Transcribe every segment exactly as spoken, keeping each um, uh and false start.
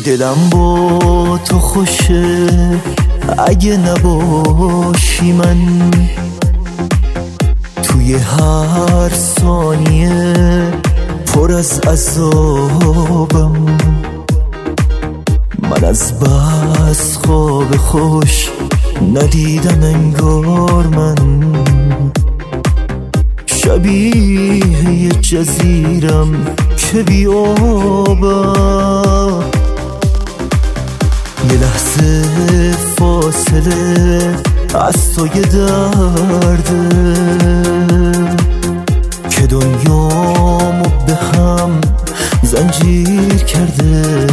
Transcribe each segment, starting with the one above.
دلم با تو خوشه اگه نباشی من، توی هر ثانیه پر از عذابم. من از بس خواب خوش ندیدم انگار من، شبیه یه جزیرم که بی آبم. یه لحظه فاصله از تو یه درده که دنیامو به هم زنجیر کرده.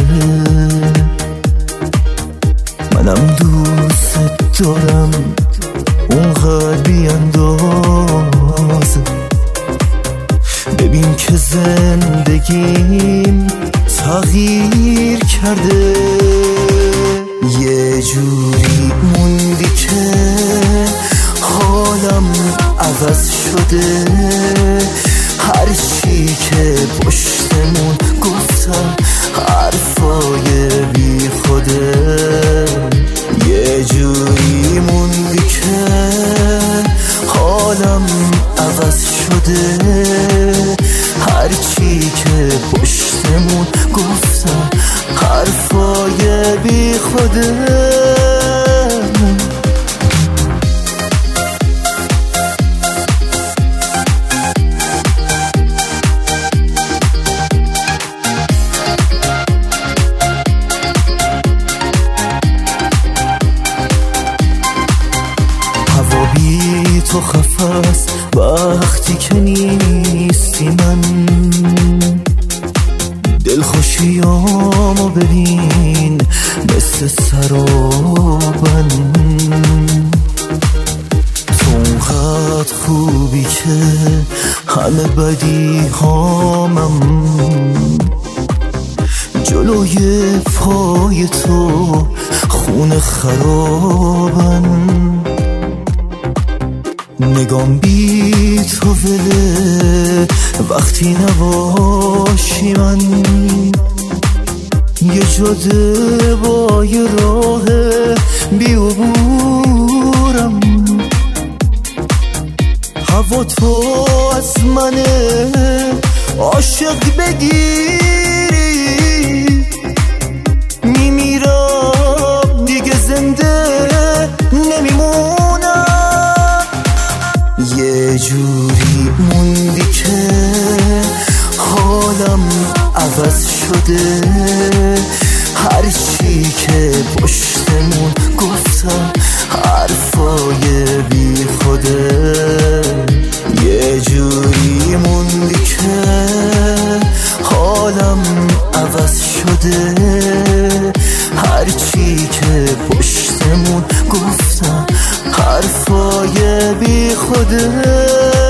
منم دوست دارم اونقدر بی اندازه، ببین که زندگیم تغییر کرده. یه جوری موندی که حالم عوض شده، هرچی که پشتمون گفتم حرفای بی خوده. یه جوری موندی که حالم عوض شده، هرچی که پشتمون گفتم حرفای بی خوده. هوا بی تو خفاست وقتی که نیستی، من دلخوشیامو ببین مثل سرابن. تو اونقدر خوبی که همه بدی هامم جلوی پای تو خون خرابن. نگام بی تو وله وقتی نباشی، من یه جاده با یه راه بی عبورم. هوا تو از منه عاشق بگیری، میمیرم دیگه زنده نمیمونم. یه جوری موندی که حالم عوض شده، هرچی که پشتمون گفتم حرفای بی خوده. یه جوری موندی که حالم عوض شده، هرچی که پشتمون گفتم حرفای بی خوده.